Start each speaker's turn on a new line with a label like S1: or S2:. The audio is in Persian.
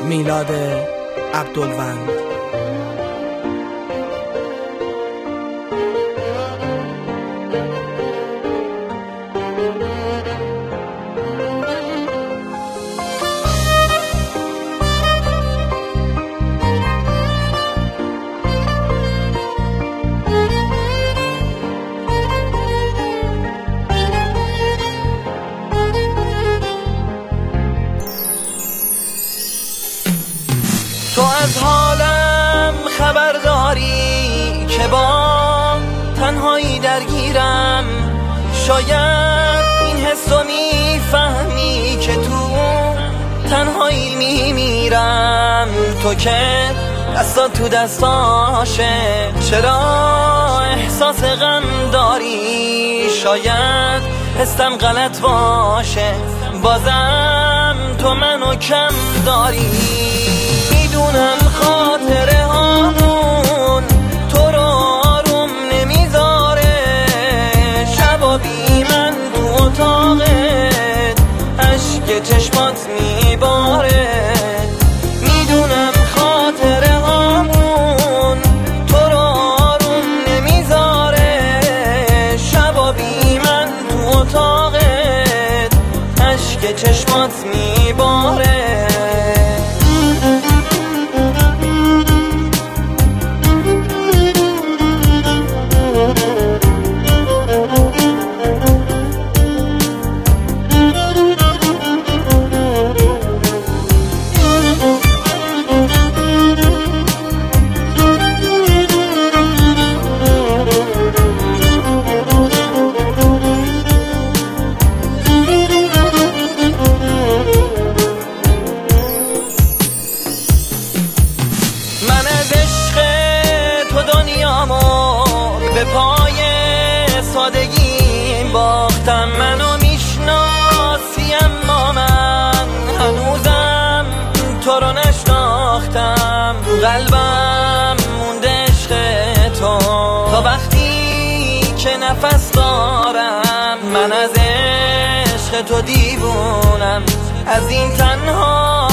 S1: میلاد عبدالوند.
S2: تو از حالم خبرداری که با تنهایی درگیرم، شاید این حسو میفهمی که تو تنهایی میمیرم. تو که دستات تو دستاشه، چرا احساس غم داری؟ شاید حسم غلط باشه، بازم تو منو کم داری. میدونم خاطره هامون تو رو آروم نمیذاره، شبا بی من تو اتاقت اشک چشمات میباره. میدونم خاطره هامون تو رو آروم نمیذاره، شبا بی من تو اتاقت اشک چشمات میباره. من از عشق تو دنیامو به پای سادگی باختم. منو میشناسی اما من هنوزم تو رو نشناختم. تو قلبم مونده عشق تو تا وقتی که نفس دارم. من از عشق تو دیوونم، از این تنها